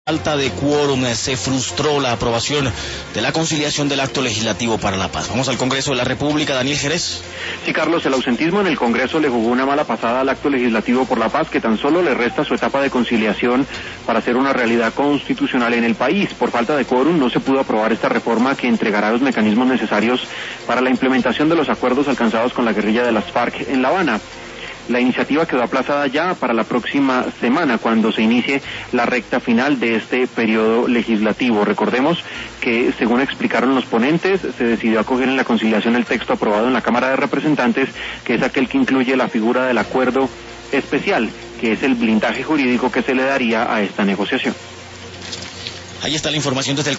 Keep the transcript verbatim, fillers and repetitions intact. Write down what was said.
Falta de quórum, se frustró la aprobación de la conciliación del acto legislativo para la paz. Vamos al Congreso de la República, Daniel Jerez. Sí, Carlos, el ausentismo en el Congreso le jugó una mala pasada al acto legislativo por la paz, que tan solo le resta su etapa de conciliación para hacer una realidad constitucional en el país. Por falta de quórum no se pudo aprobar esta reforma que entregará los mecanismos necesarios para la implementación de los acuerdos alcanzados con la guerrilla de las FARC en La Habana. La iniciativa quedó aplazada ya para la próxima semana, cuando se inicie la recta final de este periodo legislativo. Recordemos que, según explicaron los ponentes, se decidió acoger en la conciliación el texto aprobado en la Cámara de Representantes, que es aquel que incluye la figura del acuerdo especial, que es el blindaje jurídico que se le daría a esta negociación. Ahí está la información desde el